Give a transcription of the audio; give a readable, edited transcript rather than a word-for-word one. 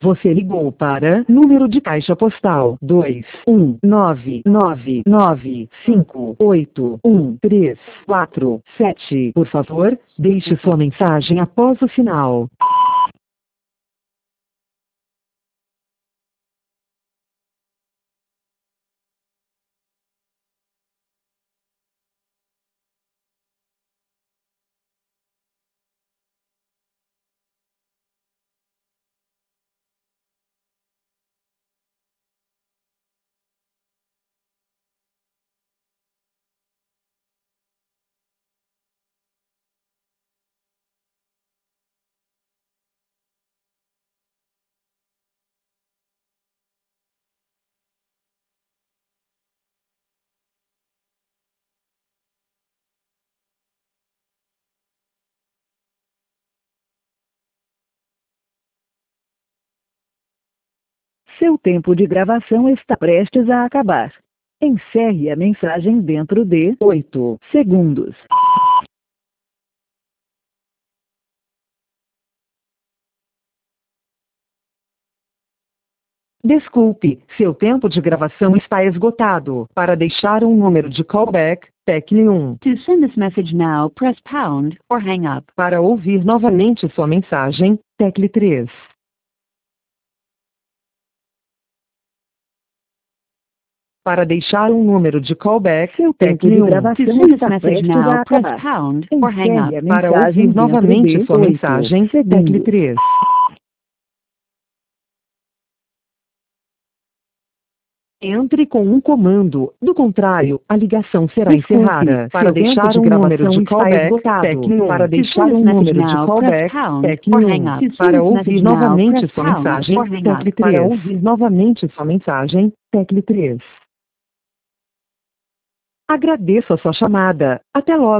Você ligou para número de caixa postal 21999581347. Por favor, deixe sua mensagem após o sinal. Seu tempo de gravação está prestes a acabar. Encerre a mensagem dentro de 8 segundos. Desculpe, seu tempo de gravação está esgotado. Para deixar um número de callback, tecle 1. To send this message now, press pound or hang up. Para ouvir novamente sua mensagem, tecle 3. Para deixar um número de callback, seu tempo de gravação To send this está message prestes a now, press acabar. pound or hang Encerre up. a mensagem para ouvir novamente sua mensagem, tecle 3. Entre com um comando, do contrário, a ligação será encerrada. Para deixar um número de callback, tecle 1. Para deixar um número de callback, tecle 1. Para ouvir novamente sua mensagem, tecle 3. Para ouvir novamente sua mensagem, tecle 3. Agradeço a sua chamada. Até logo.